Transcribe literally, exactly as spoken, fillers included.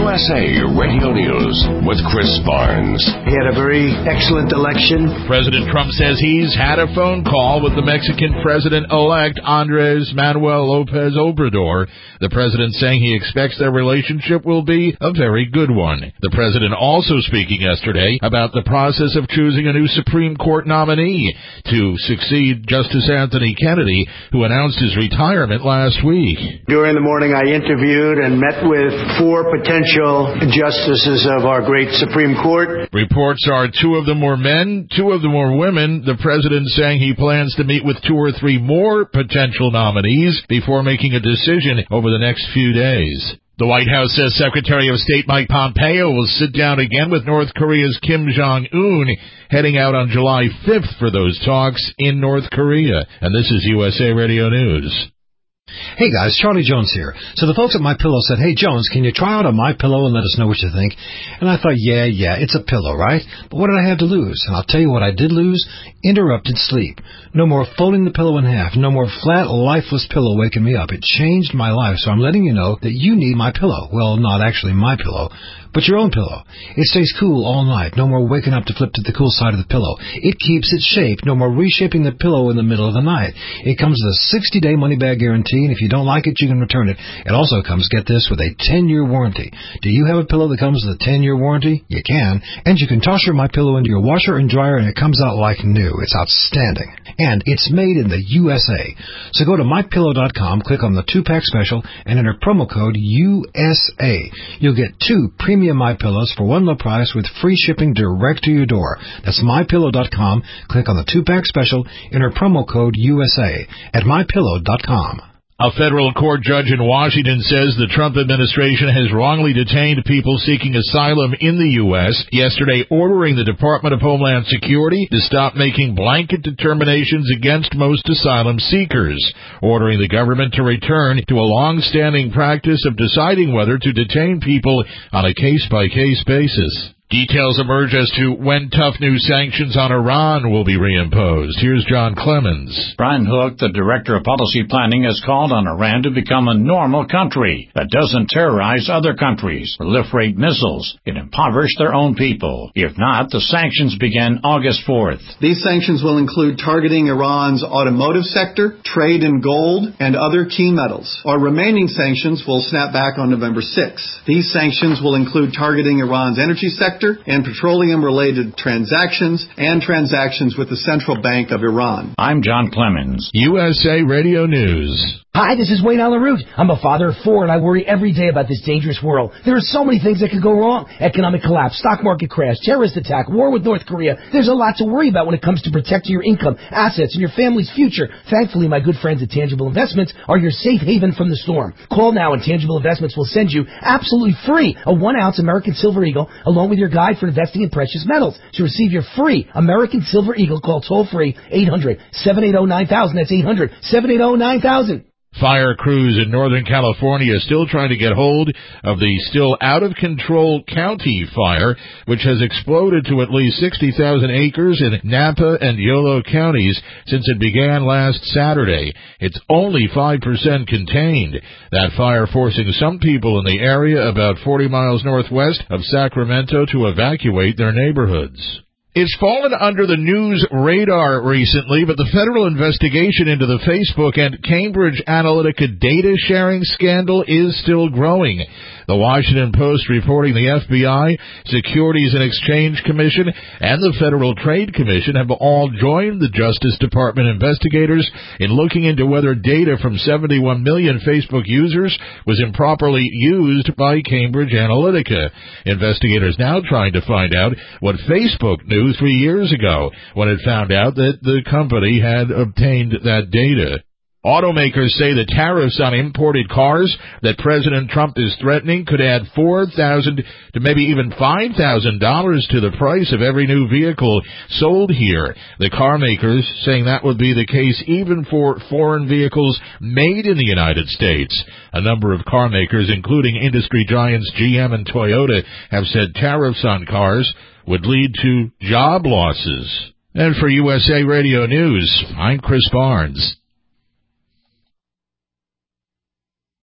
U S A Radio News with Chris Barnes. He had a very excellent election. President Trump says he's had a phone call with the Mexican president-elect Andres Manuel Lopez Obrador. The president saying he expects their relationship will be a very good one. The president also speaking yesterday about the process of choosing a new Supreme Court nominee to succeed Justice Anthony Kennedy, who announced his retirement last week. During the morning, I interviewed and met with four potential justices of our great Supreme Court. Reports are two of them were men, two of them were women. The president saying he plans to meet with two or three more potential nominees before making a decision over the next few days. The White House says Secretary of State Mike Pompeo will sit down again with North Korea's Kim Jong-un, heading out on July fifth for those talks in North Korea. And this is U S A Radio News. Hey guys, Charlie Jones here. So the folks at MyPillow said, hey Jones, can you try out a MyPillow and let us know what you think? And I thought, yeah, yeah, it's a pillow, right? But what did I have to lose? And I'll tell you what I did lose. Interrupted sleep. No more folding the pillow in half. No more flat, lifeless pillow waking me up. It changed my life, so I'm letting you know that you need MyPillow. Well, not actually my pillow, but your own pillow. It stays cool all night. No more waking up to flip to the cool side of the pillow. It keeps its shape. No more reshaping the pillow in the middle of the night. It comes with a sixty-day money-back guarantee, and if you don't like it, you can return it. It also comes, get this, with a ten-year warranty. Do you have a pillow that comes with a ten-year warranty? You can. And you can toss your MyPillow into your washer and dryer, and it comes out like new. It's outstanding. And it's made in the U S A. So go to my pillow dot com, click on the two-pack special, and enter promo code U S A. You'll get two premium MyPillows for one low price with free shipping direct to your door. That's my pillow dot com. Click on the two-pack special, enter promo code U S A at my pillow dot com. A federal court judge in Washington says the Trump administration has wrongly detained people seeking asylum in the U S, yesterday ordering the Department of Homeland Security to stop making blanket determinations against most asylum seekers, ordering the government to return to a long-standing practice of deciding whether to detain people on a case-by-case basis. Details emerge as to when tough new sanctions on Iran will be reimposed. Here's John Clemens. Brian Hook, the Director of Policy Planning, has called on Iran to become a normal country that doesn't terrorize other countries, proliferate missiles, and impoverish their own people. If not, the sanctions begin August fourth. These sanctions will include targeting Iran's automotive sector, trade in gold, and other key metals. Our remaining sanctions will snap back on November sixth. These sanctions will include targeting Iran's energy sector and petroleum-related transactions and transactions with the Central Bank of Iran. I'm John Clemens. U S A Radio News. Hi, this is Wayne Alaroot. I'm a father of four, and I worry every day about this dangerous world. There are so many things that could go wrong. Economic collapse, stock market crash, terrorist attack, war with North Korea. There's a lot to worry about when it comes to protecting your income, assets, and your family's future. Thankfully, my good friends at Tangible Investments are your safe haven from the storm. Call now, and Tangible Investments will send you absolutely free a one-ounce American Silver Eagle along with your guide for investing in precious metals. To receive your free American Silver Eagle, call toll-free eight hundred, seven eight zero, nine thousand. That's eight hundred, seven eight zero, nine thousand. Fire crews in Northern California are still trying to get hold of the still out-of-control county fire, which has exploded to at least sixty thousand acres in Napa and Yolo counties since it began last Saturday. It's only five percent contained. That fire forcing some people in the area about forty miles northwest of Sacramento to evacuate their neighborhoods. It's fallen under the news radar recently, but the federal investigation into the Facebook and Cambridge Analytica data sharing scandal is still growing. The Washington Post reporting the F B I, Securities and Exchange Commission, and the Federal Trade Commission have all joined the Justice Department investigators in looking into whether data from seventy-one million Facebook users was improperly used by Cambridge Analytica. Investigators now trying to find out what Facebook knew three years ago when it found out that the company had obtained that data. Automakers say the tariffs on imported cars that President Trump is threatening could add four thousand dollars to maybe even five thousand dollars to the price of every new vehicle sold here. The car makers saying that would be the case even for foreign vehicles made in the United States. A number of car makers, including industry giants G M and Toyota, have said tariffs on cars would lead to job losses. And for U S A Radio News, I'm Chris Barnes.